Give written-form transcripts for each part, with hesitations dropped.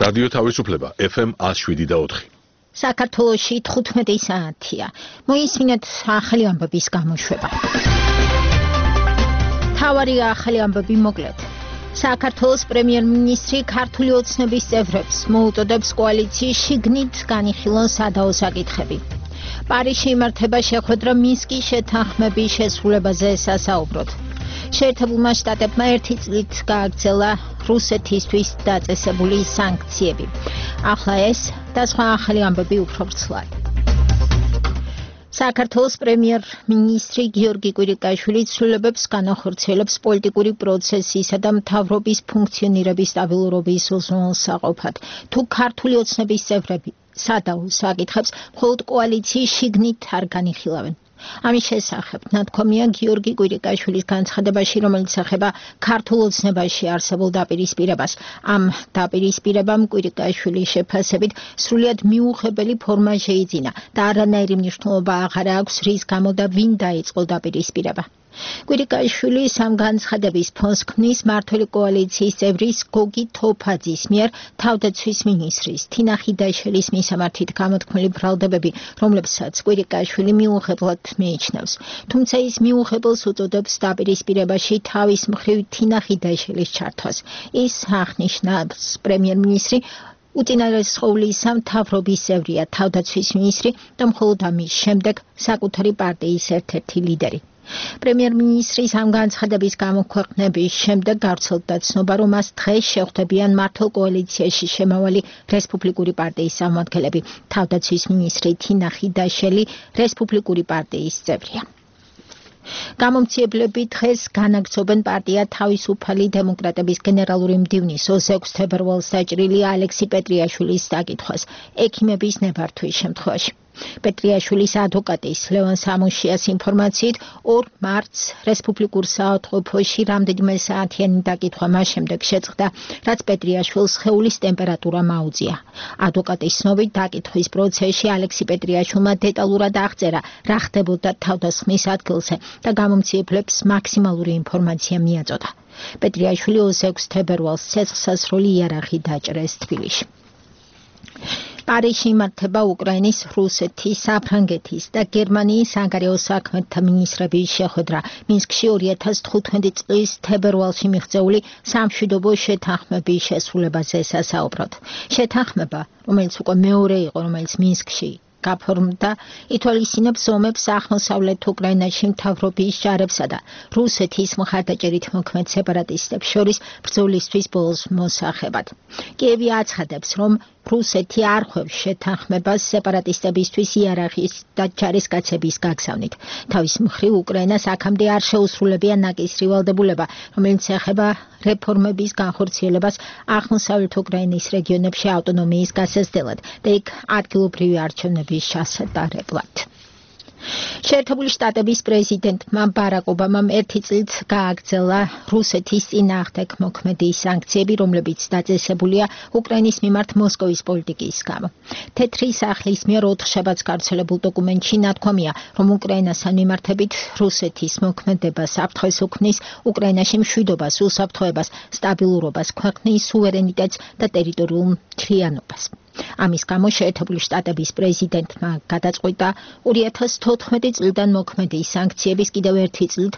რადიო თავისუფლება FM 107.4. საქართველოში 15 საათია. მოისმინეთ ახალი ამბების გამოშვება. თავარი ახალი ამბები მოკლედ. საქართველოს პრემიერ-მინისტრი ქართული ოცნების წევრებს მოუწოდებს კოალიციის შიგნით განიხილონ სადაო საკითხები. პარიზში იმართება შეხვედრა მინსკის შეთანხმების შესრულებაზე სასაუბროდ. შეერთებულმა შტატებმა ერთი წლით გააგრძელა რუსეთისთვის დაწესებული სანქციები. ახლა ეს და სხვა ახალი ამბები უფრო ვრცლად. საქართველოს პრემიერ-მინისტრი გიორგი კვირიკაშვილი ცვლილებებს განახორციელებს პოლიტიკური პროცესისა და მთავრობის ფუნქციონირების სტაბილურობის უზრუნველსაყოფად. თუ ქართული ოცნების წევრები სადაო საკითხებს მხოლოდ კოალიციის შიგნით არ განიხილავენ. ამის შესახებ ნათქვამია გიორგი კვირიკაშვილის განცხადებაში, რომელიც ეხება ქართულ ოცნებაში არსებულ დაპირისპირებას. ამ დაპირისპირებამ კვირიკაშვილის შეფასებით სრულიად მიუღებელი ფორმა შეიძინა და არანაირი მნიშვნელობა აღარ აქვს, რის გამო და ვინ დაიწყო დაპირისპირება. კვირიკაშვილის ამ განცხადების ფონს ქმნის მმართველი კოალიციის წევრის გოგი თოფაძის მიერ თავდაცვის მინისტრის თინა ხიდაშელის მისამართით გამოთქმული ბრალდებები, რომლებსაც კვირიკაშვილი მიუღებლად მიიჩნევს. თუმცა ის მიუღებელს უწოდებს დაპირისპირებაში თავის მხრივ თინა ხიდაშელის ჩართვას. ის აღნიშნავს პრემიერ-მინისტრი უწინარესწავლისა მთავრობის წევრია, თავდაცვის მინისტრი და მხოლოდ ამის შემდეგ საკუთარი პარტიის ერთ-ერთი ლიდერი. პრემიერ-მინისტრის ამ განცხადების გამოქვეყნების შემდეგ გავრცელდა ცნობა, რომ მას დღეს შეხვდებიან მმართველ კოალიციაში შემავალი რესპუბლიკური პარტიის წარმომადგენლები. თავდაცვის მინისტრი თინა ხიდაშელი რესპუბლიკური პარტიის წევრია. გამომცემლები დღეს განაგრძობენ პარტია თავისუფალი დემოკრატების გენერალური მდივნის 26 თებერვალს დაჭრილი ალექსი პეტრიაშვილის საკითხვას ექიმების ნებართვის შემთხვევაში. პეტრიაშვილის ადვოკატის ლევან სამუშიას ინფორმაციით 2 მარტს რესპუბლიკურ საავადმყოფოში რამდენიმე საათიანი დაკითხვა მას შემდეგ შეწყდა, რაც პეტრიაშვილს სხეულის ტემპერატურა მაუწია. ადვოკატის ცნობით დაკითხვის პროცესში ალექსი პეტრიაშვილმა დეტალურად აღწერა, რა ხდებოდა თავდასხმის ადგილზე და გამომცემლებს მაქსიმალური ინფორმაცია მიაწოდა. პეტრიაშვილი 26 თებერვალს ცეცხლსასროლი იარაღი დაჭრეს თბილისში. პარიზში იმართება უკრაინის, რუსეთის, საფრანგეთის და გერმანიის საგარეო საქმეთა მინისტრების შეხვედრა. მინსკში 2015 წლის თებერვალში მიღწეული სამშვიდობო შეთანხმების შესრულებაზე სასაუბროდ. შეთანხმება, რომელიც უკვე მეორე იყო, რომელიც მინსკში გაფორმდა, ითვალისწინებს ომებს აღმოსავლეთ უკრაინაში მთავრობის ჯარებსა და რუსეთის მხარდაჭერით მოქმედ სეპარატისტებს შორის ბრძოლისთვის ბოლოს მოსახებად. კიევი აცხადებს, რომ რუსეთი არ ხვევს შეთანხმებას სეპარატისტებისთვის იარაღის და ჯარისკაცების გაგზავნით. თავის მხრივ უკრაინას აქამდე არ შეუსრულებია ნაკისრი ვალდებულება, რომელიც ეხება რეფორმების განხორციელებას აღმოსავლეთ უკრაინის რეგიონებში ავტონომიის გასაზრდელად და იქ ადგილობრივი არჩევნების ჩასატარებლად. შეერთებული შტატების პრეზიდენტმა ბარაკ ობამამ ერთი წლით გააგრძელა რუსეთის წინააღმდეგ მოქმედი სანქციები, რომლებიც დაწესებულია უკრაინის მიმართ მოსკოვის პოლიტიკის გამო. თეთრი სახლის მიერ 4 შაბათს გავრცელებულ დოკუმენტში ნათქვამია, რომ უკრაინასთან მიმართებით რუსეთის მოქმედებას საფრთხეს უქმნის უკრაინაში მშვიდობას, უსაფრთხოებას, სტაბილურობას, ქვეყნის სუვერენიტეტს და ტერიტორიულ მთლიანობას. ამის გამო შეერთებული შტატების პრეზიდენტმა გადაწყვიტა 2014 წლიდან მოქმედი სანქციების კიდევ ერთი წლით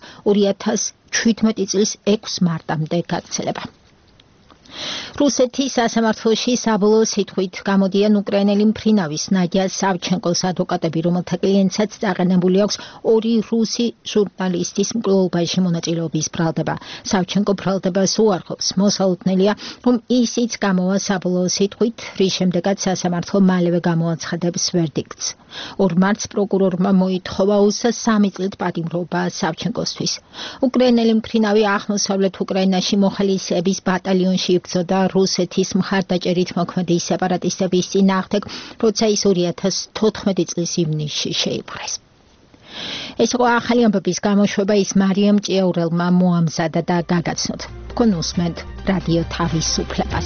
2017 წლის 6 მარტამდე გაგრძელება. რუსეთის სასამართლოში საბოლოო სიტყვით გამოდიან უკრაინელი მფრინავის ნადია სავჩენკოს ადვოკატები, რომელთა კლიენტსაც წაყენებული აქვს 2 რუსი ჟურნალისტის მკვლელობაში მონაწილეობის ბრალდება. სავჩენკო ბრალდებას უარყოფს. მოსალოდნელია, რომ ისიც გამოვა საბოლოო სიტყვით, რის შემდეგაც სასამართლო მალევე გამოაცხადებს ვერდიქტს. 2 მარტს პროკურორმა მოითხოვა 3 წლით პატიმრობა სავჩენკოსთვის. უკრაინელი მფრინავი აღმოსავლეთ უკრაინაში მოხალისეების ბატალიონში იბრძოდა რუსეთის მხარდაჭერით მოქმედი სეპარატისტების წინააღმდეგ, როცა ის 2014 წლის ივნისში შეიპყრეს. ეს იყო ახალი ამბების გამოშვება, ის მარიამ ჭიაურელმა მოამზადა და გაგაცნოთ. თქვენ უსმენთ რადიო თავისუფლებას.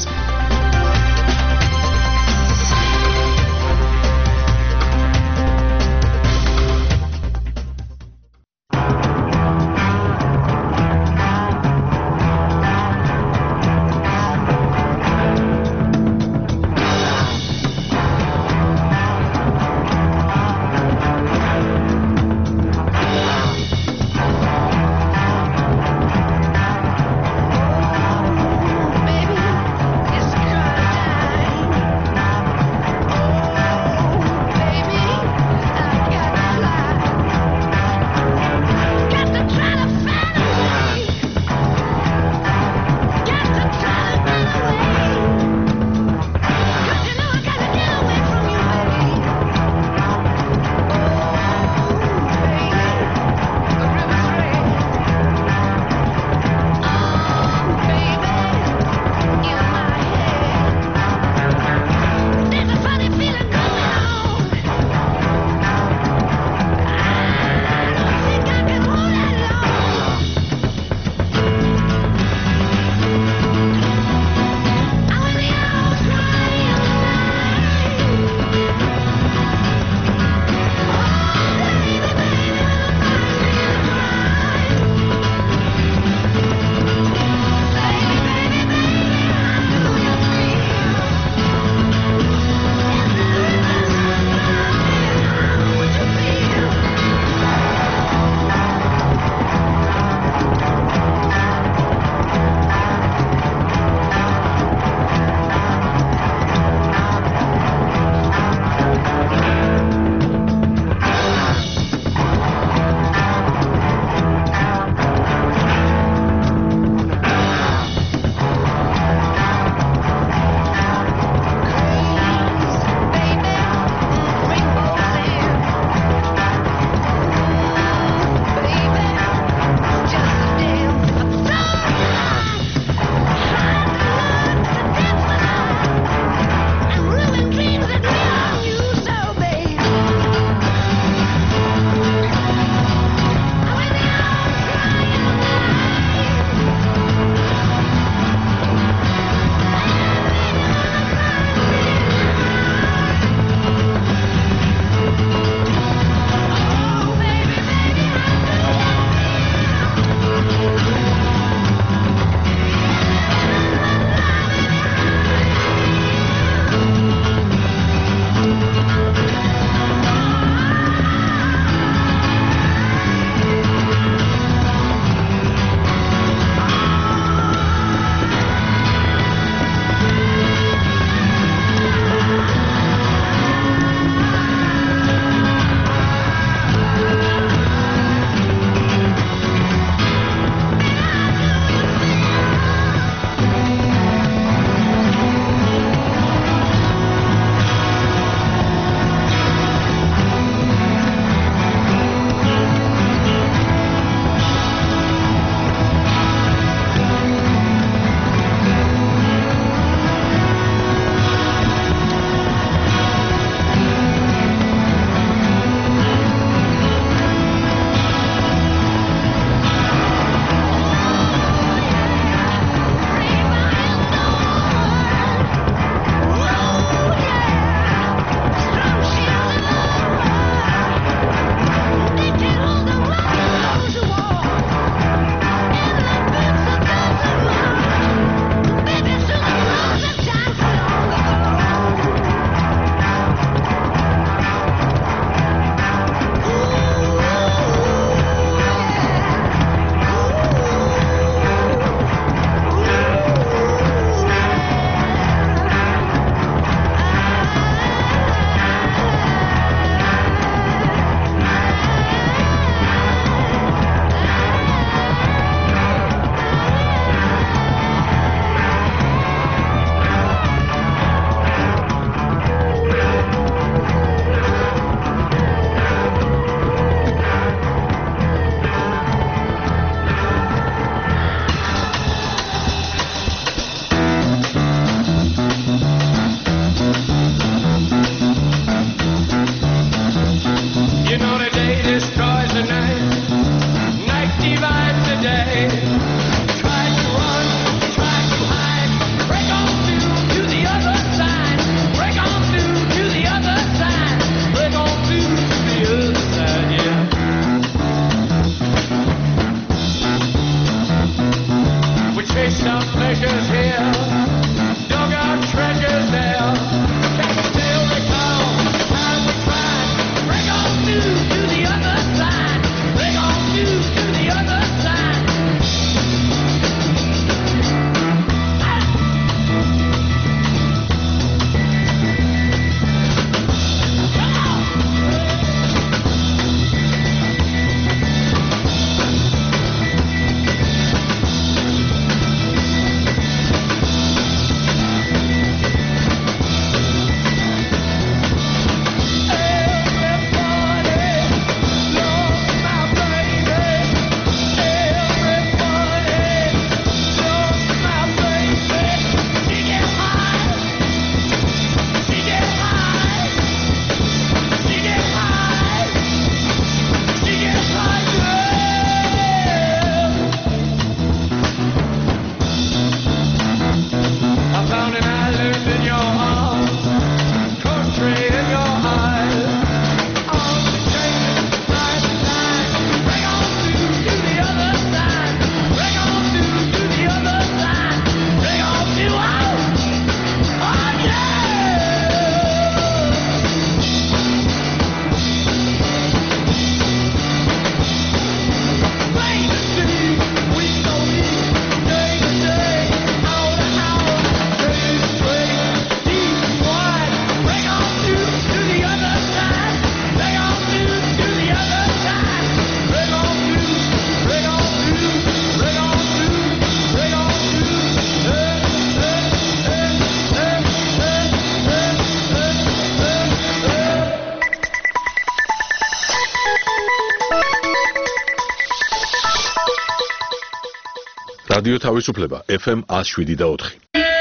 რადიო თავისუფლება FM 107.4.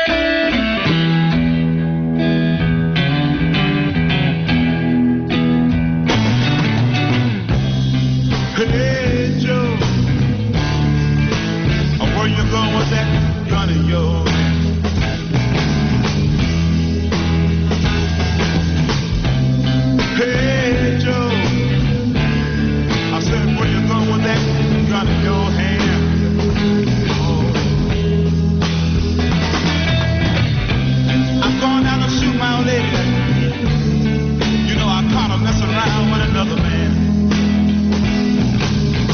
Hey Joe, where you going with that gun of yours? Hey Joe, I said where you going with that gun in your hand? Oh. I'm going down to shoot my old lady. You know I caught her messing around with another man.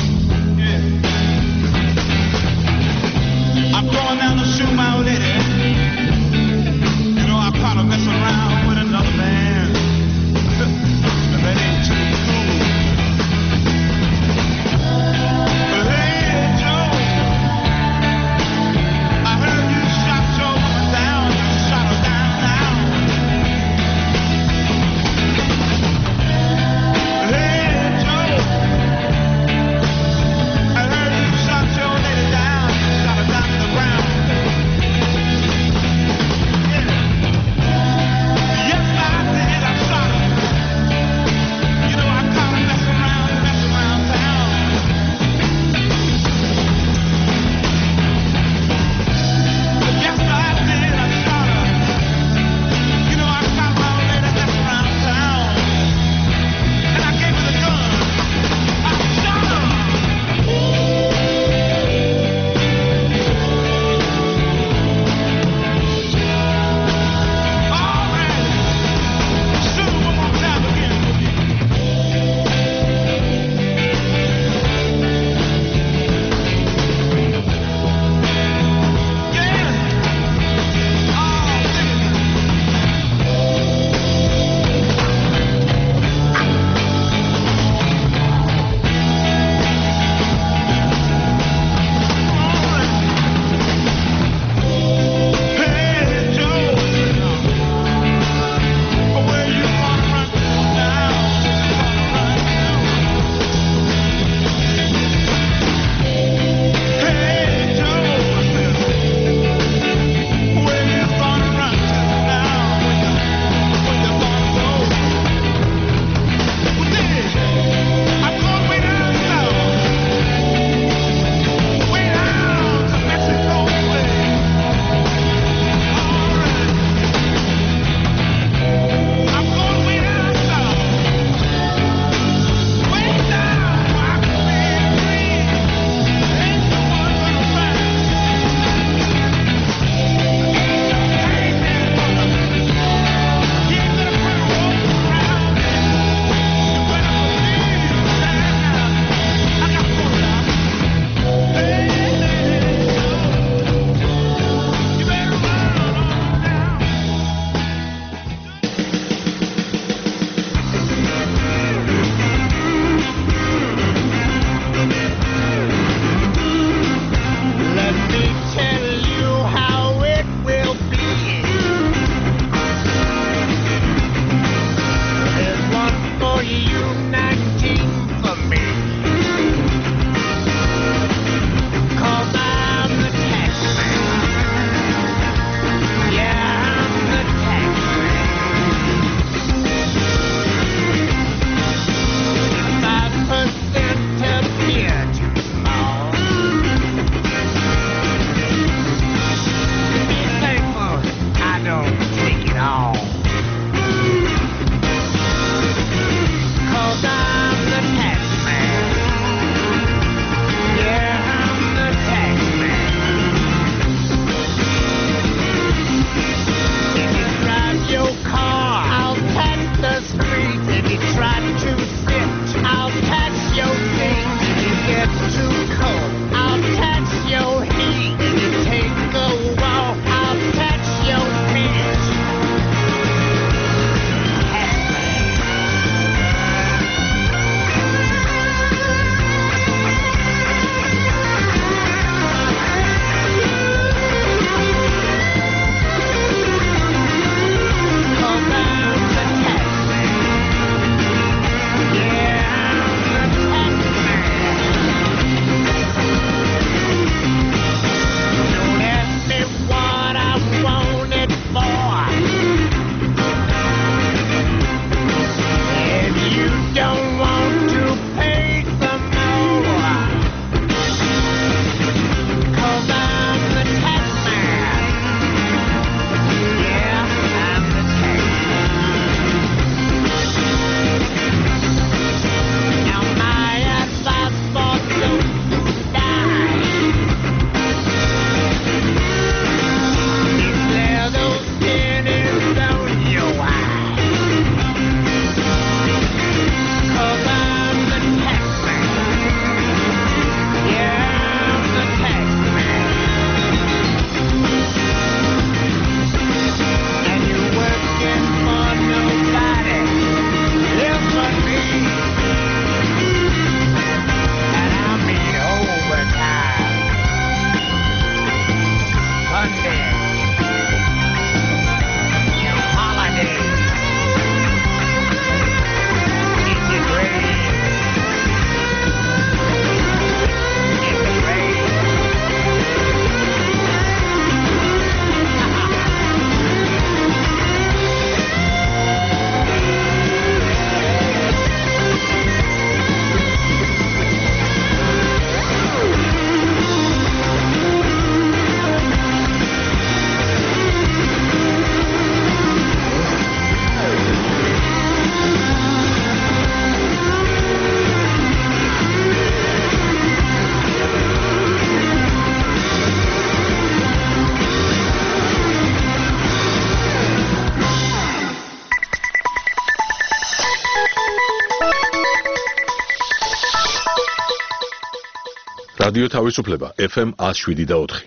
რადიო თავისუფლება FM 107.4.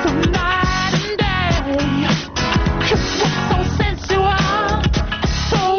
So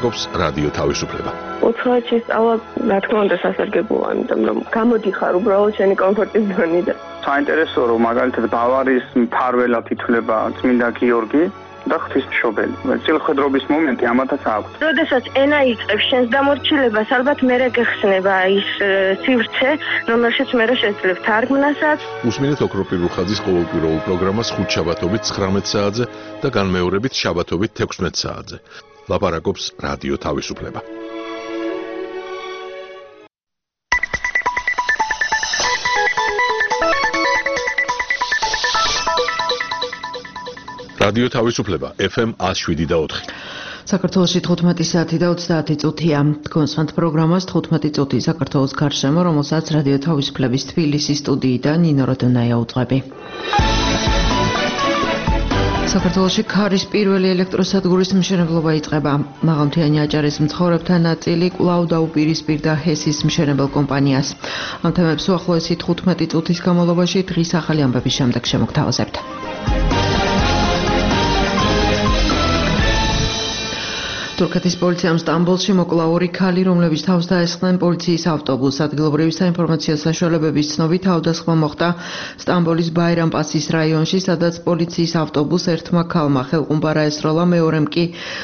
ლაპარაკობს რადიო თავისუფლება. უცხოეთში სწავლა, რა თქმა უნდა, სასარგებლოა, იმიტომ რომ გამოდიხარ უბრალოდ შენი კომფორტის ზონიდან. საინტერესოა, რომ მაგალითად ბავარიის მფარველად ითვლება წმინდა გიორგი და ღვთისმშობელი. წილხედრობის მომენტი ამათაც აქვს. როდესაც ენა იწყებს შენს დამორჩილებას, ალბათ მერე გეხსნება ის სივრცე, რომელშიც მერე შეძლებ თარგმნასაც. უსმინეთ ოქროპირ რუხაძის ყოველკვირეულ პროგრამას ხუთშაბათობით 19 საათზე და განმეორებით შაბათობით 16 საათზე. ლაპარაკობს რადიო თავისუფლება. რადიო თავისუფლება FM 107.4. საქართველოში 15 საათი და 30 წუთია. კონსtant პროგრამას 15 წუთი საქართველოს გარშემო, რომელსაც რადიო თავისუფლების თბილისის სტუდიიდან ნინო როდონაია უძღვები. საქართველოში ქარის პირველი ელექტროსადგურის მშენებლობა იწყება. მაღალმთიანი აჭარის მცხოვრებთა ნაწილი კვლავ დაუპირისპირდა ჰესის მშენებელ კომპანიას. ამ თემებს უახლოესი 15 წუთის განმავლობაში დღის ახალი ამბების შემდეგ შემოგთავაზებთ. თურქეთის პოლიციამ სტამბოლში მოკლა 2 ქალი, რომლებიც თავს დაესხნენ პოლიციის ავტობუსს. ადგილობრივი საინფორმაციო საშუალებების ცნობით თავდასხმა მოხდა სტამბოლის ბაირამპასის რაიონში, სადაც პოლიციის ავტობუსს ერთმა ქალმა ხელყუმბარა ესროლა, მეორემ კი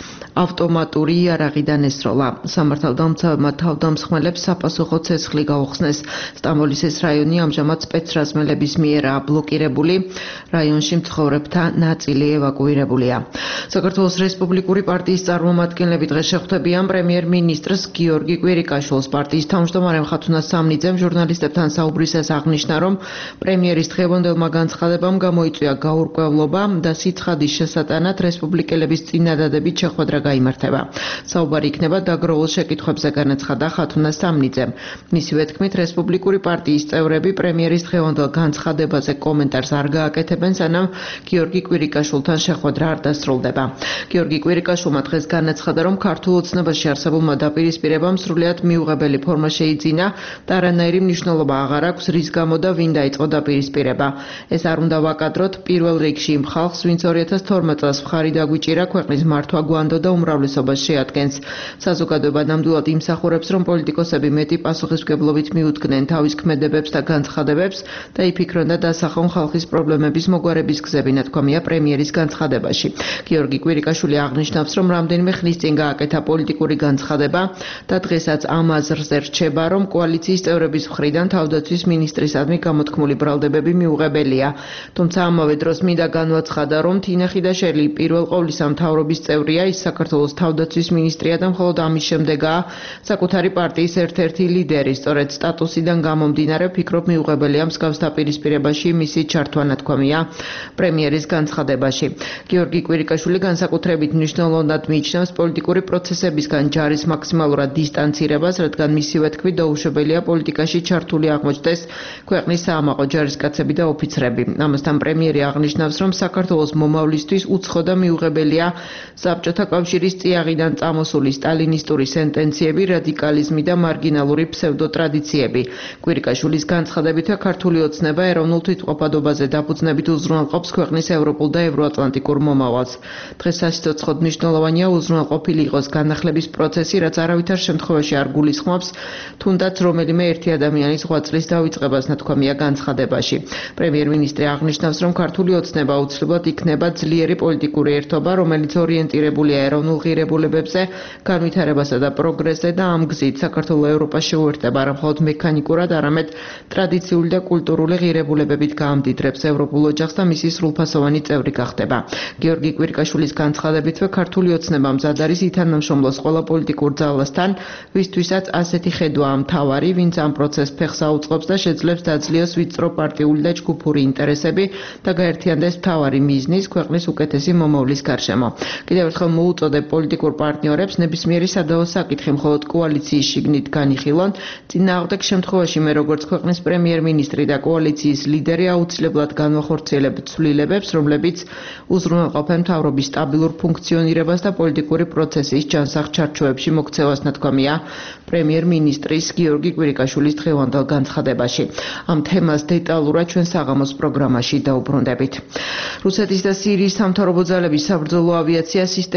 ავტომატური იარაღიდან ესროლა. სამართალდამცავებმა თავდამსხმელებს საფასუხო ცეცხლი გაუხსნეს. სტამბოლის ეს რაიონი ამჟამად სპეცრაზმელების მიერაა ბლოკირებული. რაიონში მცხოვრებთა ნაწილი ევაკუირებულია. საქართველოს რესპუბლიკური პარტიის წარმომადგენლები დღეს შეხვდებიან პრემიერ-მინისტრს გიორგი კვირიკაშვილს. პარტიის თავმჯდომარე ხათუნა სამნიძემ ჟურნალისტებთან საუბრისას აღნიშნა, რომ პრემიერის დღევანდელმა განცხადებამ გამოიწვია გაურკვევლობა და სიცხადის შესატანად რესპუბლიკელების წინადადებით შეხვედრა გაიმართება. საუბარი იქნება დაგროვილ შეკითხვებზე, განაცხადა ხათუნა სამნიძემ. მისივე თქმით, რესპუბლიკური პარტიის წევრები პრემიერის დღევანდელ განცხადებაზე კომენტარს არ გააკეთებენ, სანამ გიორგი კვირიკაშვილთან შეხვედრა არ დასრულდება. გიორგი კვირიკაშვილმა დღეს განაცხადა, რომ ქართულ ოცნებაში არსებულმა დაპირისპირებამ სრულიად მიუღებელი ფორმა შეიძინა და არანაირი მნიშვნელობა აღარ აქვს, რის გამო და ვინ დაიწყო დაპირისპირება. ეს არ უნდა ვაკადროთ პირველ რიგში იმ ხალხს, ვინც 2012 წელს მხარი დაგვიჭირა ქვეყნის მართვა გვანდო და უმრავლესობას შეადგენს. საზოგადოება ნამდვილად იმსახურებს, რომ პოლიტიკოსები მეტი პასუხისმგებლობით მიუდგნენ თავის ქმედებებს და განცხადებებს და იფიქრონ და დასახონ ხალხის პრობლემების მოგვარების გზები, ნათქვამია პრემიერის განცხადებაში. გიორგი კვირიკაშვილი აღნიშნავს, რომ რამდენიმე ხნის წინ გააკეთა პოლიტიკური განცხადება და დღესაც ამ აზრზე რჩება, რომ კოალიციის წევრების მხრიდან თავდაცვის მინისტრისადმი გამოთქმული ბრალდებები მიუღებელია. თუმცა ამავე დროს მინდა განვაცხადა, რომ თინა ხიდაშელი პირველ ყოვლისა მთავრობის წევრია, ის საქართველოს თავდაცვის მინისტრია და მხოლოდ ამის შემდეგაა საკუთარი პარტიის ერთ-ერთი ლიდერი. სწორედ სტატუსიდან გამომდინარე ფიქრობ მიუღებელია მსგავს დაპირისპირებაში მისი ჩართვა, ნათქვამია პრემიერის განცხადებაში. გიორგი კვირიკაშვილი განსაკუთრებით მნიშვნელოვნად მიიჩნევს პოლიტიკური პროცესებისგან ჯარის მაქსიმალურად დისტანცირებას, რადგან მისივე თქმით დაუშვებელია პოლიტიკაში ჩართული აღმოჩნდეს ქვეყნის საამაყო ჯარისკაცები და ოფიცრები. ამასთან პრემიერი აღნიშნავს, რომ საქართველოს მომავლისთვის უცხო და მიუღებელია საბჭოთა კავშირის წიაღიდან წამოსული სტალინისტური სენტენციები, რადიკალიზმი და მარგინალური ფსევდოტრადიციები. კვირიკაშვილის განცხადებითა ქართული ოცნება ეროვნულ თვითმყოფადობაზე დაფუძნებით უზრუნველყოფს ქვეყნის ევროპულ და ევროატლანტიკურ მომავალს. დღეს სასიცოცხლოდ მნიშვნელოვანია უზრუნველყოფილი იყოს განახლების პროცესი, რაც არავითარ შემთხვევაში არ გულისხმობს თუნდაც რომელიმე ერთი ადამიანის ღვაწლის დავიწყებას, ნათქვამია განცხადებაში. პრემიერ-მინისტრი აღნიშნავს, რომ ქართული ოცნება აუცილებლად იქნება ძლიერი პოლიტიკური ერთობა, რომელიც ორიენტირებულია ეროვნულ ღირებულებებზე, განვითარებასა და პროგრესზე და ამ გზით საქართველოს ევროპაში უერთდება არა მხოლოდ მექანიკურად, არამედ ტრადიციული და კულტურული ღირებულებებით გაამდიდრებს ევროპულ ოჯახს და მისი სრულფასოვანი წევრი გახდება. გიორგი კვირიკაშვილის განცხადებითვე ქართული ოცნება მზად არის ითანამშრომლოს ყველა პოლიტიკურ ძალასთან, ვისთვისაც ასეთი ხედვაა მთავარი, ვინც ამ პროცესს ფეხს აუწყობს და შეძლებს დაძლიოს ვიწრო პარტიული და ჯგუფური ინტერესები და გაერთიანდეს მთავარი მიზნის ქვეყნის უკეთესი მომავლის გარშემო. კიდევ ერთხელ მოუწოდებ პოლიტიკურ პარტნიორებს ნებისმიერი სადავო საკითხი მხოლოდ კოალიციის შიგნით განიხილონ. წინააღმდეგ შემთხვევაში მე როგორც ქვეყნის პრემიერ-მინისტრი და კოალიციის ლიდერი აუცილებლად განვახორციელებ ცვლილებებს, რომლებიც უზრუნველყოფენ მთავრობის სტაბილურ ფუნქციონირებას და პოლიტიკური პროცესის ჯანსაღ ჩარჩოებში მოქცევას, ნათქვამია პრემიერ-მინისტრის გიორგი კვირიკაშვილის დღევანდელ განცხადებაში. ამ თემას დეტალურად ჩვენ საღამოს პროგრამაში დაუბრუნდებით. რუსეთის და სირიის სამთავრობო ძალების საბრძოლო ავიაცია სისტემატურად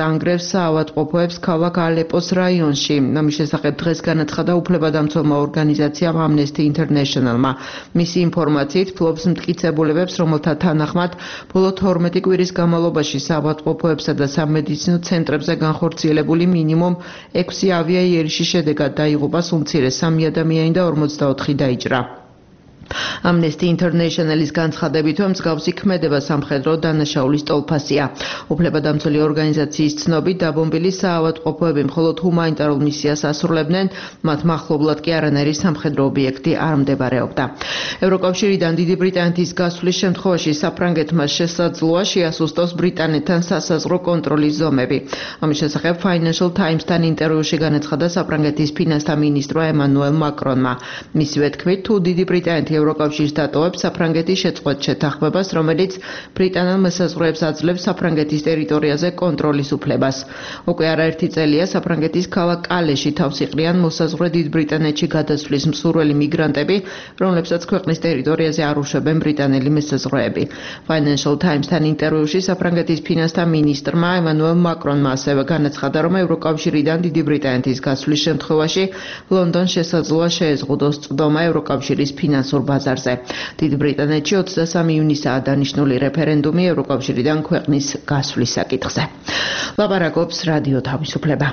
ანგრევს საავადმყოფოებს ქალაქ ალეპოს რაიონში. ამის შესახებ დღეს განაცხადა უფლებადამცველმა ორგანიზაციამ Amnesty International-მა. მისი ინფორმაციით ფლობს მტკიცებულებებს, რომელთა თანახმად ბოლო 12 კვირის განმავლობაში საავადმყოფოებსა და სამედიცინო ცენტრებზე განხორციელებული მინიმუმ 6 ავიაიერიშის შედეგად დაიღუპა უმცირეს 3 ადამიანი და 44 დაიჭრა. Amnesty International-ის განცხადებით, რომ მსგავსი ქმედება სამხედრო დანაშაულის ტოლფასია. უფლებადამცველი ორგანიზაციის ცნობით, დაბომბილი საავადმყოფოები მხოლოდ ჰუმანიტარულ მისიას ასრულებდნენ, მათ მახლობლად კი არანაირი სამხედრო ობიექტი არ მდებარეობდა. ევროკავშირიდან დიდი ბრიტანეთის გასვლის შემთხვევაში საფრანგეთმა შესაძლოა შეასუსტოს ბრიტანეთთან სასაზღვრო კონტროლის ზომები. ამის შესახებ Financial Times-თან ინტერვიუში განაცხადა საფრანგეთის ფინანსთა მინისტრმა ემანუელ მაკრონმა. მისივე თქმით, თუ დიდი ბრიტანეთი ევროკავშირს დატოვებს საფრანგეთის შეწყვეტ შეთანხმებას, რომელიც ბრიტანელ მესაზღვრეებს აძლევს საფრანგეთის ტერიტორიაზე კონტროლის უფლებას. უკვე არაერთი წელია საფრანგეთის ქალაქ კალეში თავს იყრიან მოსაზღვრე დიდ ბრიტანეთში გადასვლის მსურველი მიგრანტები, რომლებსაც ქვეყნის ტერიტორიაზე არ უშვებენ ბრიტანელი მესაზღვრეები. Financial Times-თან ინტერვიუში საფრანგეთის ფინანსთა მინისტრმა ემანუელ მაკრონმა ასევე განაცხადა, რომ ევროკავშირიდან დიდი ბრიტანეთის გასვლის შემთხვევაში ლონდონს შესაძლოა შეეზღუდოს წვდომა ევროკავშირის ფინანსურ ბაზარზე. დიდ ბრიტანეთში 23 ივნისაა დანიშნული რეფერენდუმი ევროკავშირიდან ქვეყნის გასვლის საკითხზე. ლაპარაკობს რადიო თავისუფლება.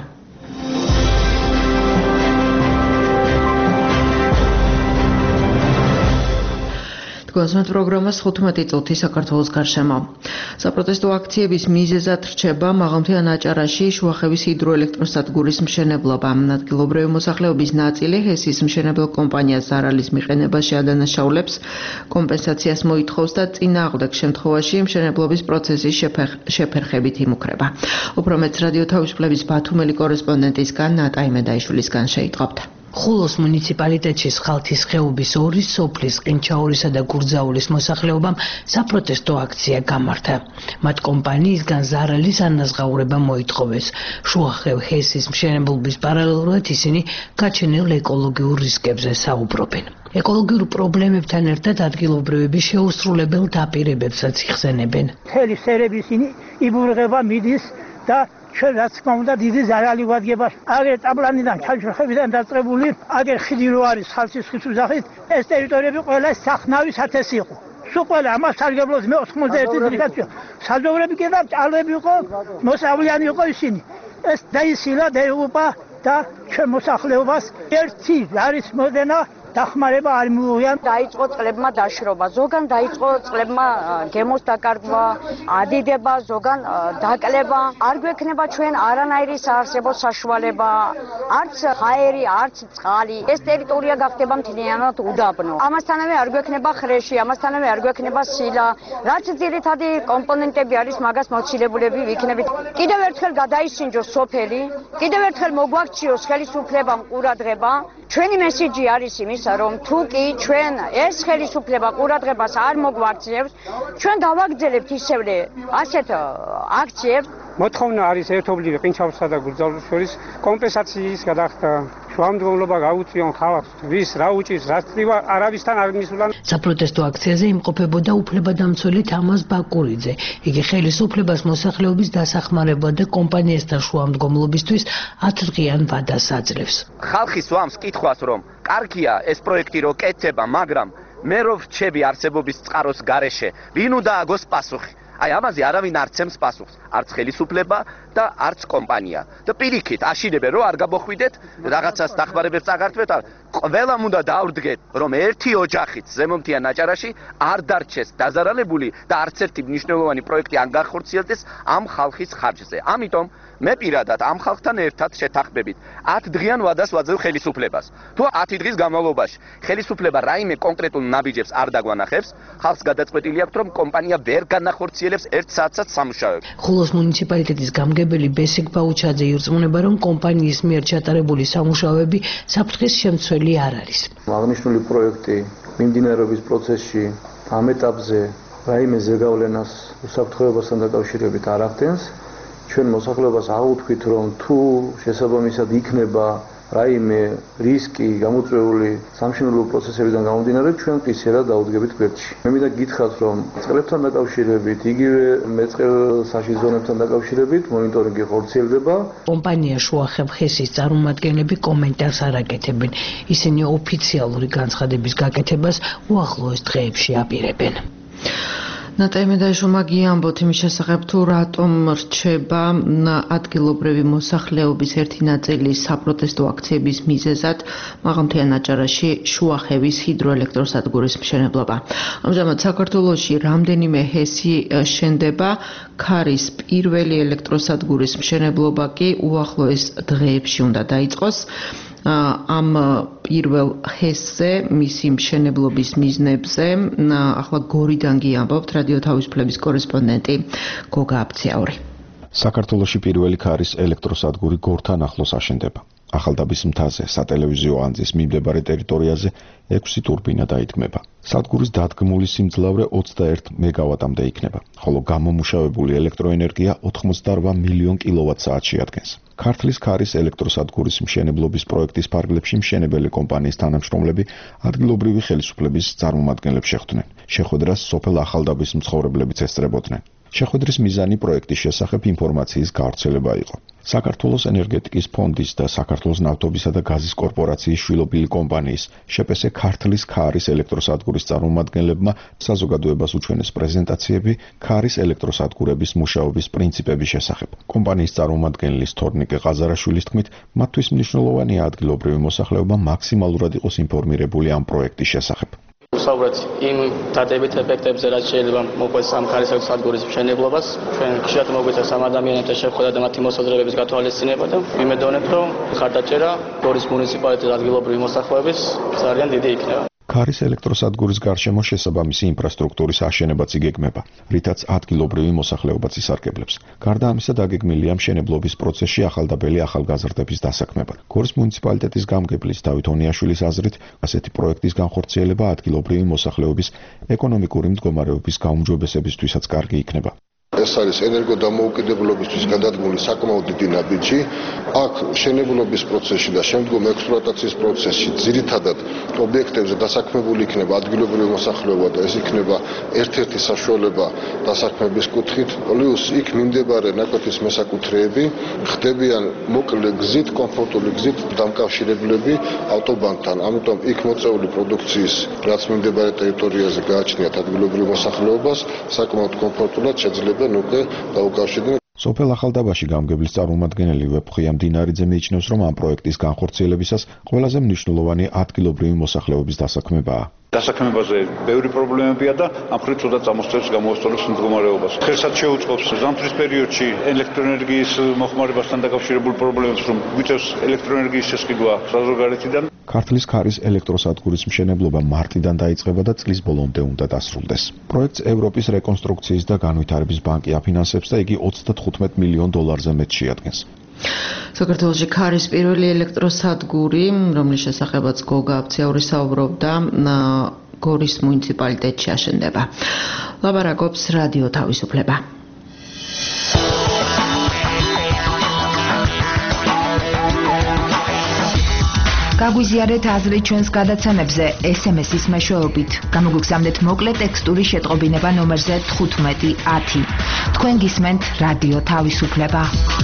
კონსერტ პროგრამას 15 წუთი საქართველოს გარშემო. საპროტესტო აქციების მიზეზად რჩება მაღალმთიან აჭარაში შუახევის ჰიდროელექტროსადგურის მშენებლობა. ადგილობრივი მოსახლეობის ნაწილი ჰესის მშენებელ კომპანიას ზარალის მიყენებაში ადანაშაულებს, კომპენსაციას მოითხოვს და წინააღმდეგ შემთხვევაში მშენებლობის პროცესის შეფერხებით იმუქრება. უფრო მეც რადიო თავისუფლების ბათუმელი კორესპონდენტისგან ნატა იმედაიშვილისგან შეიტყობთ. ხულოს მუნიციპალიტეტში სხალთის ხეობის 2 სოფლის ყინჩაურისა და გურძაულის მოსახლეობამ საპროტესტო აქცია გამართა. მათ კომპანიისგან ზარალის ანაზღაურება მოითხოვეს. შუახევ ჰესის მშენებლობის პარალელურად ისინი გაჩენილ ეკოლოგიურ რისკებზე საუბრობენ. ეკოლოგიურ პრობლემებთან ერთად ადგილობრივები შეუსრულებელ დაპირებებსაც იხსენებენ. მთელი სერები ისინი იბურღება მიდის და ჩვენ რაც თქმა უნდა დიდი ზარალი ვადგება. აგერ ტაბლანიდან ჩალჩხებიდან დაწყებული, აგერ ხიდი რო არის ხალხის ხის უზახით, ეს ტერიტორიები ყველა სახნავის ათესი იყო. სულ ყველა ამას სარგებლობს მე 91 წელიწადში. საძოვრები კი და ჭალები იყო, მოსავლიანი იყო ისინი. ეს დაისილა დაიღუპა და ჩვენ მოსახლეობას ერთი არის მოდენა დახმარება არ მიუღია. დაიწყო წყლებმა დაშრობა, ზოგან დაიწყო წყლებმა გემოს დაკარგვა, ადიდება, ზოგან დაკლება. არ გვექნება ჩვენ არანაირი საარსებო საშუალება, არც ჰაერი, არც წყალი. ეს ტერიტორია გახდება მთლიანად უდაბნო. ამასთანავე არ გვექნება ხრეში, ამასთანავე არ გვექნება სილა. რაც ძირითადი კომპონენტები არის, მაგას მოცილებულები ვიქნებით. კიდევ ერთხელ გადაისინჯოს სოფელი, კიდევ ერთხელ მოგვაქციოს ხელისუფლებამ ყურადღება. ჩვენი მესიჯი არის იმისა, რომ თუ კი ჩვენ ეს ხელისუფლება ყურადღებას არ მოგვაქციევს, ჩვენ დავაგრძელებთ ისევ ასეთ აქციებს. მოთხოვნა არის ერთობლივი ყინჩაურსა და გურძაულის შორის კომპენსაციის გადახდა. შუამდგომლობა გაუწიონ ხალხს, ვის რა უჭირს, რა წლივა არავისთან არ მისულან. საპროტესტო აქციაზე იმყოფებოდა უფლებადამცველი თამაზ ბაკურიძე. იგი ხელისუფლებას მოსახლეობის დასახმარებლად და კომპანიასთან შუამდგომლობისთვის 10 დღიან ვადას აძლევს. ხალხი სვამს კითხვას, რომ კარგია ეს პროექტი რო კეთდება, მაგრამ მე რო რჩები არსებობის წყაროს გარეშე, ვინ უნდა აგოს პასუხი? აი ამაზე არავინ არ ცემს პასუხს, არც ხელისუფლება და არც კომპანია. და პირიქით აშინებენ, რომ არ გამოხვიდეთ, რაღაცას დახმარებებს აღართვეთ, ყველამ უნდა დავრდგეთ, რომ ერთი ოჯახით ზემომთიან აჭარაში არ დარჩეს დაზარალებული და არც ერთი მნიშვნელოვანი პროექტი არ განხორციელდეს ამ ხალხის ხარჯზე. ამიტომ მე პირადად ამ ხალხთან ერთად შეთანხმებით 10 დღიან ვადას ვაძლევ ხელისუფლებას. თუ 10 დღის განმავლობაში ხელისუფლება რაიმე კონკრეტულ ნაბიჯებს არ დაგვანახებს, ხალხს გადაწყვეტილი აქვს, რომ კომპანია ვერ განახორციელებს 1 საათსაც სამუშაოებს. ხულოს მუნიციპალიტეტის გამგებელი ბესიკ ბაუჩაძე ირწმუნება, რომ კომპანიის მიერ ჩატარებული სამუშაოები საფრთხის შემცველი არ არის. აღნიშნული პროექტი მიმდინარეობის პროცესში ამ ეტაპზე რაიმე ზეგავლენას უსაფრთხოებასთან დაკავშირებით არ ახდენს. ჩვენ მოსახლეობას აუთხით, რომ თუ შესაბამისად იქნება რაიმე რისკი გამოწვეული სამშენებლო პროცესებიდან გამომდინარე ჩვენ მყისიერად დაუდგებით გვერდში. მე მინდა გითხრათ, რომ წყლებთან დაკავშირებით, იგივე მეწყერსაში ზონებთან დაკავშირებით მონიტორინგი ხორციელდება. კომპანია შუახევ-ხესის წარმომადგენლები კომენტარს არ აკეთებენ. ისინი ოფიციალური განცხადების გაკეთებას უახლოეს დღეებში აპირებენ. ნატაი მედაიშვილმა გიამბოთ იმის შესახებ, თუ რატომ რჩება ადგილობრივი მოსახლეობის ერთი ნაწილი საპროტესტო აქციების მიზეზად მაღალმთიან აჭარაში შუახევის ჰიდროელექტროსადგურის მშენებლობა. ამჟამად საქართველოში რამდენიმე ჰესი შენდება, ქარის პირველი ელექტროსადგურის მშენებლობა კი უახლოეს დღეებში უნდა დაიწყოს. ამ პირველ ჰესზე მისი მშენებლობის მიზნებზე ახლა გორიდან გიამბობთ რადიო თავისუფლების კორესპონდენტი გოგა აბციაური. საქართველოში პირველი ქარის ელექტროსადგური გორთან ახლოს აშენდება. ახალდაბის მთაზე სატელევიზიო ანძის მიმდებარე ტერიტორიაზე 6 ტურბინა დაიდგმება. სადგურის დადგმული სიმძლავრე 21 მეგავატამდე იქნება, ხოლო გამომუშავებული ელექტროენერგია 88 მილიონ კილოვატ-საათს შეადგენს. ქართლის ქარის ელექტროსადგურის მშენებლობის პროექტის ფარგლებში მშენებელი კომპანიის თანამშრომლები ადგილობრივი ხელისუფლების წარმომადგენლებს შეხვდნენ. შეხვედრას სოფელ ახალდაბის მცხოვრებლებიც ესწრებოდნენ. შეხვედრის მიზანი პროექტის შესახებ ინფორმაციის გავრცელება იყო. საქართველოს ენერგეტიკის ფონდის და საქართველოს ნავთობისა და გაზის კორპორაციის შვილობილი კომპანიის შპს ქართლის ქარის ელექტროსადგურის წარმომადგენლებმა საზოგადოებას უჩვენეს პრეზენტაციები ქარის ელექტროსადგურების მუშაობის პრინციპების შესახებ. კომპანიის წარმომადგენლის თორნიკე ყაზარაშვილის თქმით, მათთვის მნიშვნელოვანია ადგილობრივი მოსახლეობა მაქსიმალურად იყოს ინფორმირებული ამ პროექტის შესახებ. ვსაუბრეთ იმ დადებით ეფექტებზე, რაც შეიძლება მოყვეს ამ ქარის ელექტროსადგურის მშენებლობას. ჩვენ ხშირად მოგვიწევს ამ ადამიანებთან შეხვედრა და მათი მოსაზრებების გათვალისწინება და ვიმედოვნებთ, რომ ხარდაჭერა გორის მუნიციპალიტეტის ადგილობრივი მოსახლეობის ძალიან დიდი იქნება. ქარის ელექტროსადგურის გარშემო შესაბამისი ინფრასტრუქტურის აშენებაც იგეგმება, რითაც ადგილობრივი მოსახლეობაც ისარგებლებს. გარდა ამისა, დაგეგმილია მშენებლობის პროცესში ახალდაბელი ახალგაზრდების დასაქმება. გორის მუნიციპალიტეტის გამგებლის დავით ონიაშვილის აზრით, ასეთი პროექტის განხორციელება ადგილობრივი მოსახლეობის ეკონომიკური მდგომარეობის გაუმჯობესებისთვისაც კარგი იქნება. ეს არის ენერგოდამოუკიდებლობისთვის გადადგმული საკმაოდ დიდი ნაბიჯი. აქ მშენებლობის პროცესში და შემდგომ ექსპლუატაციის პროცესში ძირითადად ობიექტებზე დასაქმებული იქნება ადგილობრივი მოსახლეობა და ეს იქნება ერთ-ერთი საშუალება დასაქმების კუთხით. პლუს იქ მიმდებარე ნაკვეთის მესაკუთრეები ხდებიან მოკლე გზით, კომფორტული გზით დამკავშირებლები ავტობანკთან. ამიტომ იქ მოწეული პროდუქციის რაც მიმდებარე ტერიტორიაზე გააჩნიათ ადგილობრივ მოსახლეობას, საკმაოდ კომფორტულად შეძლება სოფელ ახალდაბაში გამგებლის წარმომადგენელი ვეფხია მდინარიძე მიიჩნევს, რომ ამ პროექტის განხორციელებისას ყველაზე მნიშვნელოვანი ადგილობრივი მოსახლეობის დასაქმებაა. დასაქმებაზე ბევრი პრობლემებია და ამ ხრით ცუდად წამოსწევს გამოასწორებს მდგომარეობას. ხელსაც შეუწყობს ზამთრის პერიოდში ელექტროენერგიის მოხმარებასთან დაკავშირებულ პრობლემებს, რომ გვიწევს ელექტროენერგიის შესყიდვა საზღვარგარეთიდან. ქართლის ქარის ელექტროსადგურის მშენებლობა მარტიდან დაიწყება და წლის ბოლომდე უნდა დასრულდეს. პროექტს ევროპის რეკონსტრუქციის და განვითარების ბანკი აფინანსებს და იგი 35 მილიონ დოლარზე მეტ შეადგენს. საქართველოში ქარის პირველი ელექტროსადგური, რომლის შესახებაც გოგა აბციაური საუბრობდა, გორის მუნიციპალიტეტში აშენდება. ლაბარაკობს რადიო თავისუფლება. გაგვიზიარეთ აზრი ჩვენს გადაცემებზე SMS-ის მეშვეობით. გამოგვიგზავნეთ მოკლე ტექსტური შეტყობინება ნომერზე 1510. თქვენ გისმენთ რადიო თავისუფლება.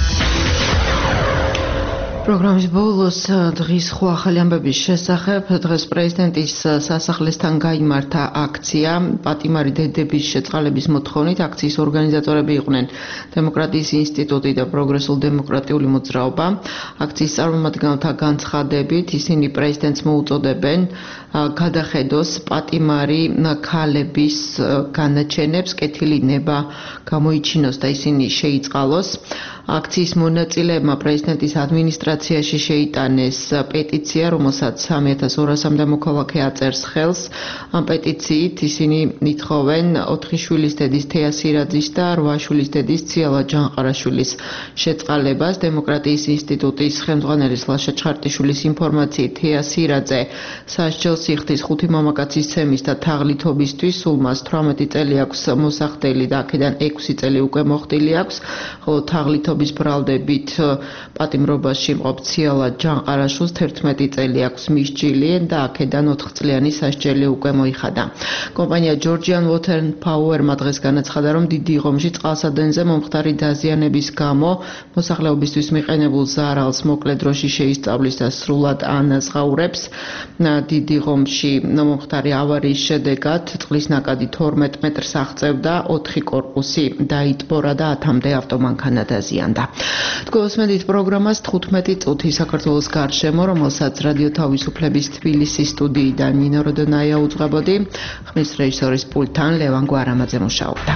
პროგრამის ბოლოს დღის ხო ახალი ამბების შესახებ დღეს პრეზიდენტის სასახლესთან გაიმართა აქცია პატიმარი დედების შეწყალების მოთხოვნით. აქციის ორგანიზატორები იყვნენ დემოკრატიის ინსტიტუტი და პროგრესულ დემოკრატიული მოძრაობა. აქციის წარმომადგენელთა განცხადებით ისინი პრეზიდენტს მოუწოდებენ გადახედოს პატიმარი ქალების განაჩენებს, კეთილი ნება გამოიჩინოს და ისინი შეიწყალოს. აქციის მონაწილეებმა პრეზიდენტის ადმინისტრაციაში შეიტანეს პეტიცია, რომელსაც 3200-მდე მოქალაქე აწერს ხელს. ამ პეტიციით ისინი ითხოვენ 4 შვილის დედის თეა სირაძის და 8 შვილის დედის ციალა ჯანყარაშვილის შეწყალებას. დემოკრატიის ინსტიტუტის ხელმძღვანელის ლაშა ჩხარტიშვილის ინფორმაციით თეა სირაძე სასჯელს იხდის 5 მამაკაცის ცემის და თაღლითობისთვის. სულ მას 18 წელი აქვს მოსახდელი და აქედან 6 წელი უკვე მოხდილი აქვს, ხოლო თაღლითობის ბრალდებით პატიმრობაში იყო ციალად ჯანყარაშვილს 11 წელი აქვს მისჯილი და აქედან 4 წლიანი სასჯელი უკვე მოიხადა. კომპანია Georgian Water and Power-მა დღეს განაცხადა, რომ დიდი ღომში წყალსადენზე მომხდარი დაზიანების გამო მოსახლეობისთვის მიყენებულ ზარალს მოკლე დროში შეისწავლის და სრულად ანაზღაურებს. დიდი ღომში მომხდარი ავარიის შედეგად წყლის ნაკადი 12 მეტრს აღწევდა, 4 კორპუსი დაიტბორა და 10-მდე ავტომანქანა დაზიანდა. თქვენს პროგრამას 15 წუთი საქართველოს გარშემო, რომელსაც რადიო თავისუფლების თბილისის სტუდიიდან ნინო როდონაია უძღვებოდი, ხმის რეჟისორის პულტთან ლევან გვარამაძე მუშაობდა.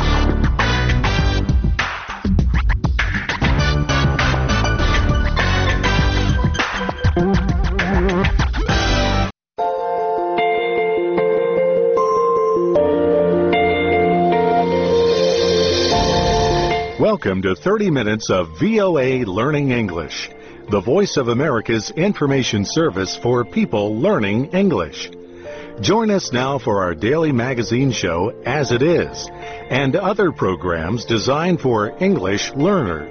Welcome to 30 minutes of VOA Learning English, the Voice of America's information service for people learning English. Join us now for our daily magazine show, As It Is, and other programs designed for English learners.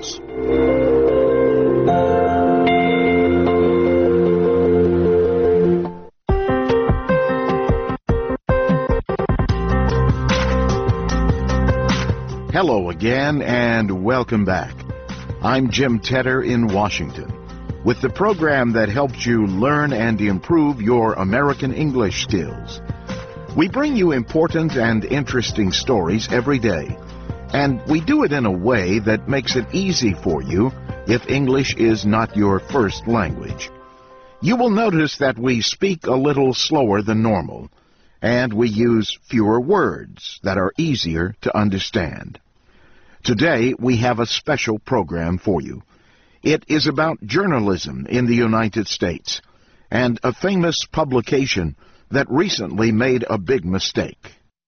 Hello again and welcome back. I'm Jim Tedder in Washington with the program that helps you learn and improve your American English skills. We bring you important and interesting stories every day, and we do it in a way that makes it easy for you if English is not your first language. You will notice that we speak a little slower than normal, and we use fewer words that are easier to understand. Today, we have a special program for you. It is about journalism in the United States and a famous publication that recently made a big mistake.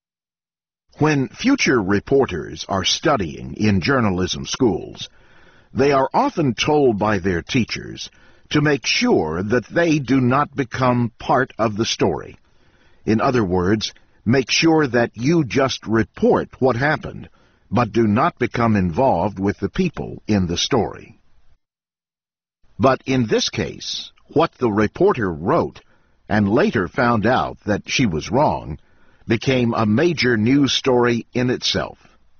When future reporters are studying in journalism schools, they are often told by their teachers to make sure that they do not become part of the story. In other words, make sure that you just report what happened, but do not become involved with the people in the story. But in this case, what the reporter wrote and later found out that she was wrong became a major news story in itself.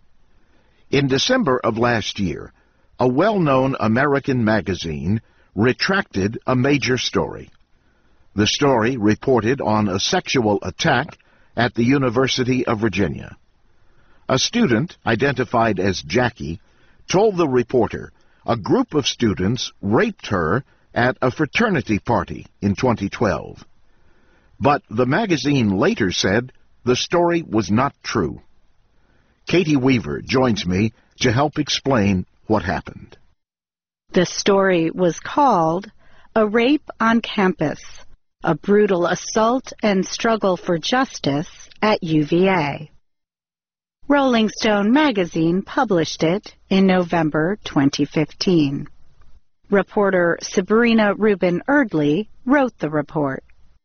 In December of last year, a well-known American magazine retracted a major story. The story reported on a sexual attack at the University of Virginia. A student, identified as Jackie, told the reporter a group of students raped her at a fraternity party in 2012. But the magazine later said the story was not true. Katie Weaver joins me to help explain what happened. The story was called A Rape on Campus, a Brutal Assault and Struggle for Justice at UVA. Rolling Stone magazine published it in November 2015. Reporter Sabrina Rubin Erdley wrote the report.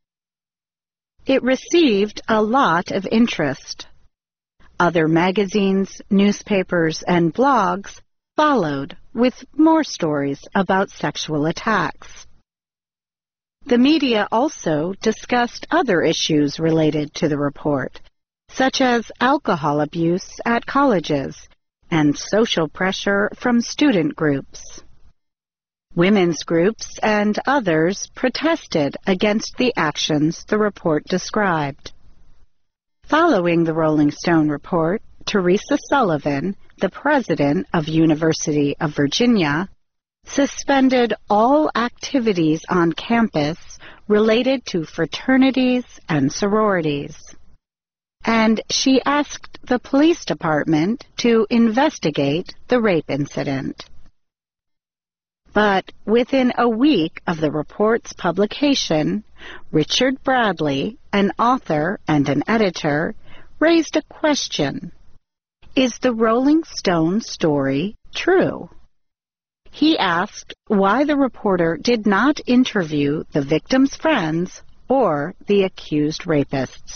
It received a lot of interest. Other magazines, newspapers, and blogs followed with more stories about sexual attacks. The media also discussed other issues related to the report, such as alcohol abuse at colleges and social pressure from student groups. Women's groups and others protested against the actions the report described. Following the Rolling Stone report, Teresa Sullivan, the president of University of Virginia, suspended all activities on campus related to fraternities and sororities. And she asked the police department to investigate the rape incident. But within a week of the report's publication, Richard Bradley, an author and an editor, raised a question. Is the Rolling Stone story true? He asked why the reporter did not interview the victim's friends or the accused rapists.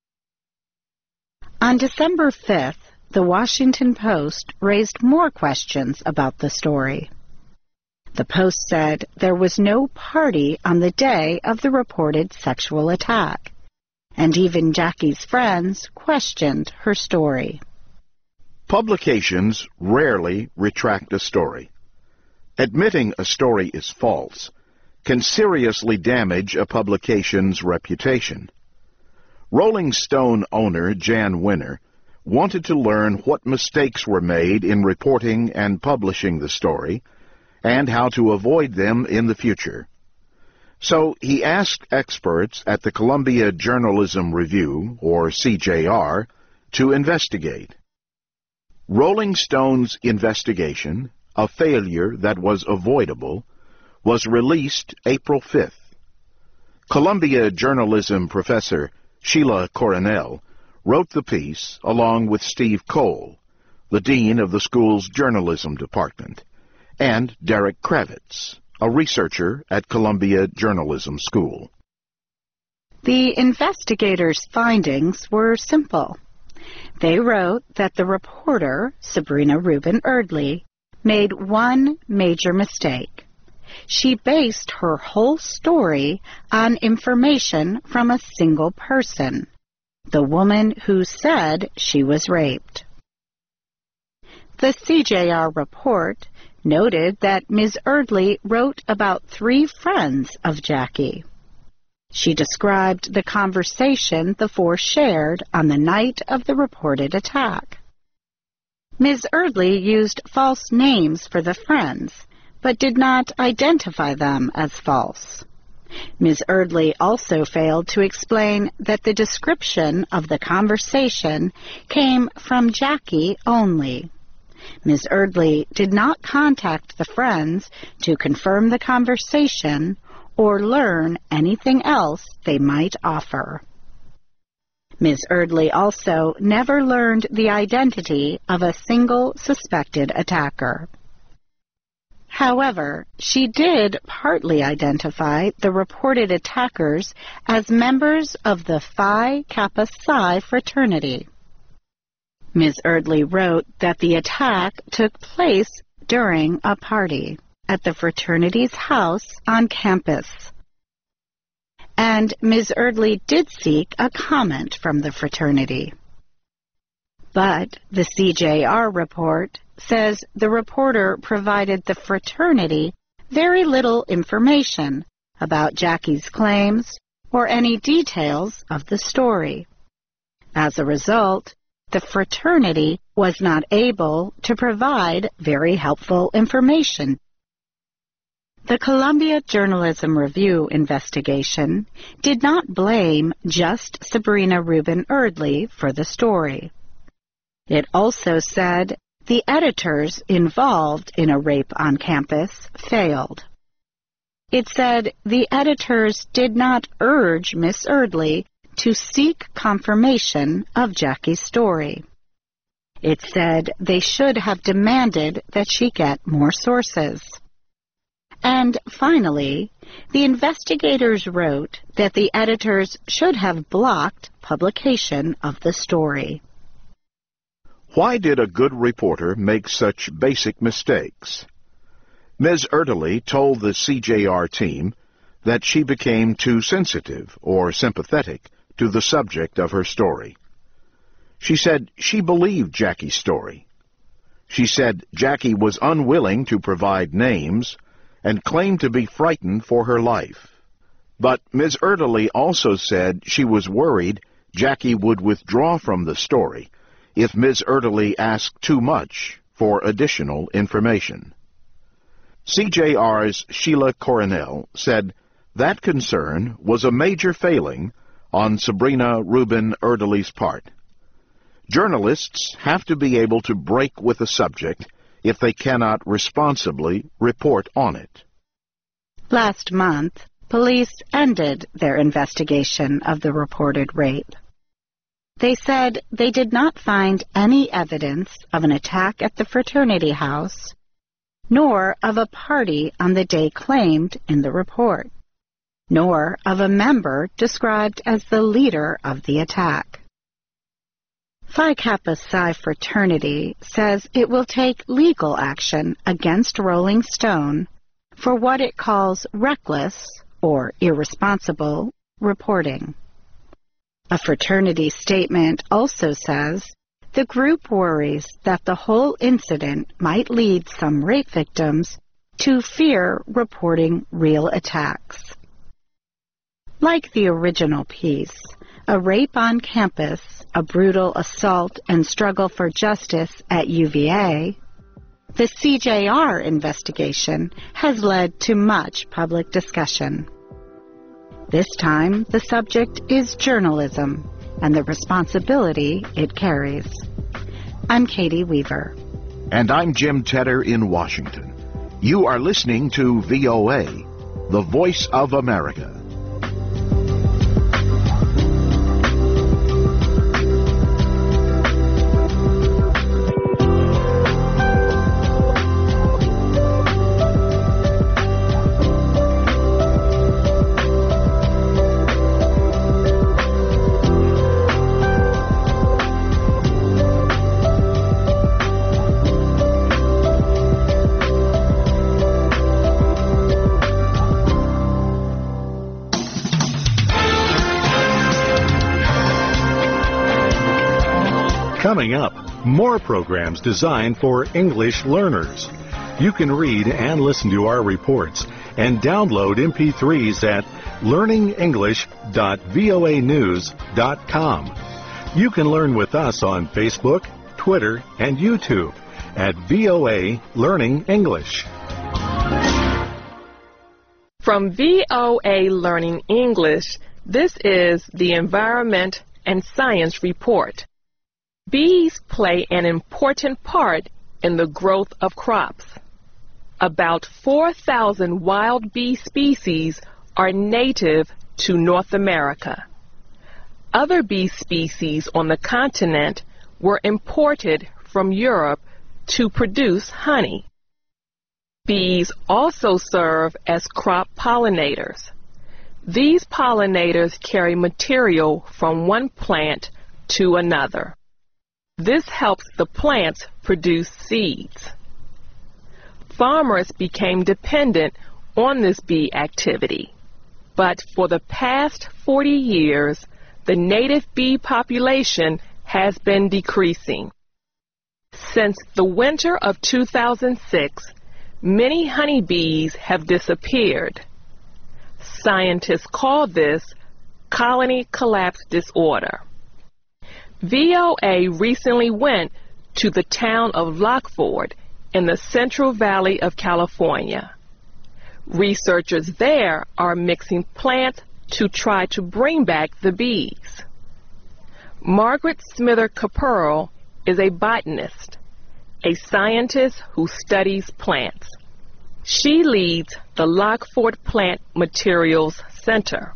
On December 5th, the Washington Post raised more questions about the story. The Post said there was no party on the day of the reported sexual attack, and even Jackie's friends questioned her story. Publications rarely retract a story. Admitting a story is false can seriously damage a publication's reputation. Rolling Stone owner Jan Winner wanted to learn what mistakes were made in reporting and publishing the story and how to avoid them in the future. So he asked experts at the Columbia Journalism Review, or CJR, to investigate. Rolling Stone's investigation, a failure that was avoidable, was released April 5th. Columbia journalism professor Sheila Coronel wrote the piece along with Steve Cole, the dean of the school's journalism department, and Derek Kravitz, a researcher at Columbia Journalism School. The investigators' findings were simple. They wrote that the reporter, Sabrina Rubin Erdely, made one major mistake. She based her whole story on information from a single person, the woman who said she was raped. The CJR report noted that Ms. Erdely wrote about 3 friends of Jackie. She described the conversation the 4 shared on the night of the reported attack. Ms. Erdely used false names for the friends, but did not identify them as false. Ms. Erdely also failed to explain that the description of the conversation came from Jackie only. Ms. Erdely did not contact the friends to confirm the conversation or learn anything else they might offer. Ms. Erdely also never learned the identity of a single suspected attacker. However, she did partly identify the reported attackers as members of the Phi Kappa Psi fraternity. Ms. Erdely wrote that the attack took place during a party at the fraternity's house on campus. And Ms. Erdely did seek a comment from the fraternity. But the CJR report says the reporter provided the fraternity very little information about Jackie's claims or any details of the story. As a result, the fraternity was not able to provide very helpful information. The Columbia Journalism Review investigation did not blame just Sabrina Rubin Erdely for the story. It also said the editors involved in a rape on campus failed. It said the editors did not urge Miss Erdely to seek confirmation of Jackie's story. It said they should have demanded that she get more sources. And finally, the investigators wrote that the editors should have blocked publication of the story. Why did a good reporter make such basic mistakes? Ms. Erdely told the CJR team that she became too sensitive or sympathetic to the subject of her story. She said she believed Jackie's story. She said Jackie was unwilling to provide names and claimed to be frightened for her life. But Ms. Erdely also said she was worried Jackie would withdraw from the story if Ms. Erdely asked too much for additional information. CJR's Sheila Coronel said that concern was a major failing on Sabrina Rubin Erdely's part. Journalists have to be able to break with a subject if they cannot responsibly report on it. Last month, police ended their investigation of the reported rape. They said they did not find any evidence of an attack at the fraternity house, nor of a party on the day claimed in the report, nor of a member described as the leader of the attack. Phi Kappa Psi fraternity says it will take legal action against Rolling Stone for what it calls reckless or irresponsible reporting. A fraternity statement also says the group worries that the whole incident might lead some rape victims to fear reporting real attacks. Like the original piece, A Rape on Campus, A Brutal Assault and Struggle for Justice at UVA, the CJR investigation has led to much public discussion. This time, the subject is journalism and the responsibility it carries. I'm Katie Weaver. And I'm Jim Tedder in Washington. You are listening to VOA, the Voice of America. Coming up, more programs designed for English learners. You can read and listen to our reports and download MP3s at learningenglish.voanews.com. You can learn with us on Facebook, Twitter, and YouTube at VOA Learning English. From VOA Learning English, this is the Environment and Science Report. Bees play an important part in the growth of crops. About 4,000 wild bee species are native to North America. Other bee species on the continent were imported from Europe to produce honey. Bees also serve as crop pollinators. These pollinators carry material from one plant to another. This helps the plants produce seeds. Farmers became dependent on this bee activity, but for the past 40 years, the native bee population has been decreasing. Since the winter of 2006, many honeybees have disappeared. Scientists call this colony collapse disorder. VOA recently went to the town of Lockford in the Central Valley of California. Researchers there are mixing plants to try to bring back the bees. Margaret Smither Caperl is a botanist, a scientist who studies plants. She leads the Lockford Plant Materials Center.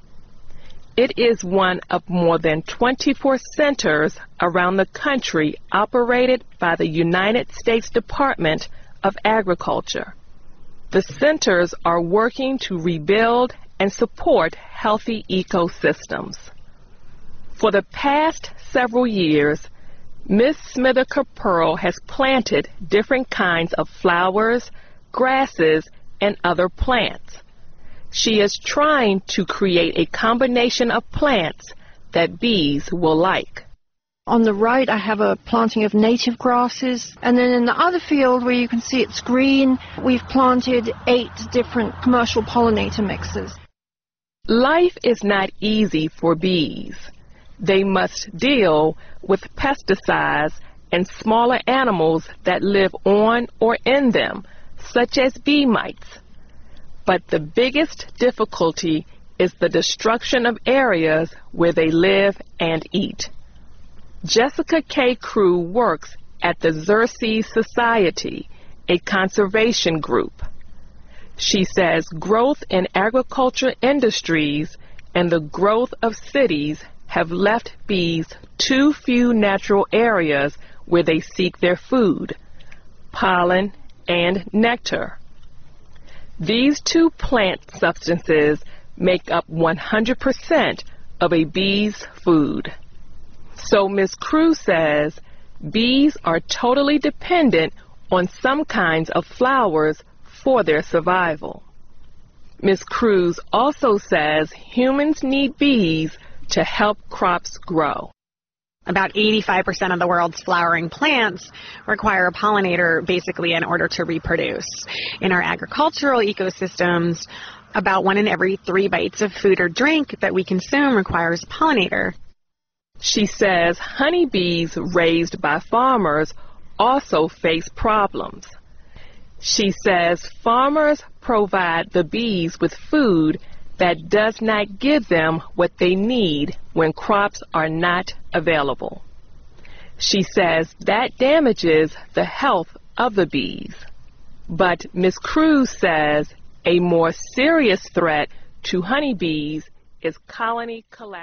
It is one of more than 24 centers around the country operated by the United States Department of Agriculture. The centers are working to rebuild and support healthy ecosystems. For the past several years, Ms. Smither Caperl has planted different kinds of flowers, grasses, and other plants. She is trying to create a combination of plants that bees will like. On the right, I have a planting of native grasses, and then in the other field where you can see it's green, we've planted 8 different commercial pollinator mixes. Life is not easy for bees. They must deal with pesticides and smaller animals that live on or in them, such as bee mites. But the biggest difficulty is the destruction of areas where they live and eat. Jessica K. Crew works at the Xerces Society, a conservation group. She says growth in agriculture industries and the growth of cities have left bees too few natural areas where they seek their food, pollen, and nectar. These 2 plant substances make up 100% of a bee's food. So Ms. Crew says bees are totally dependent on some kinds of flowers for their survival. Ms. Cruz also says humans need bees to help crops grow. About 85% of the world's flowering plants require a pollinator basically in order to reproduce. In our agricultural ecosystems, about 1 in every 3 bites of food or drink that we consume requires a pollinator. She says honeybees raised by farmers also face problems. She says farmers provide the bees with food that does not give them what they need when crops are not available. She says that damages the health of the bees. But Ms. Cruz says a more serious threat to honeybees is colony collapse.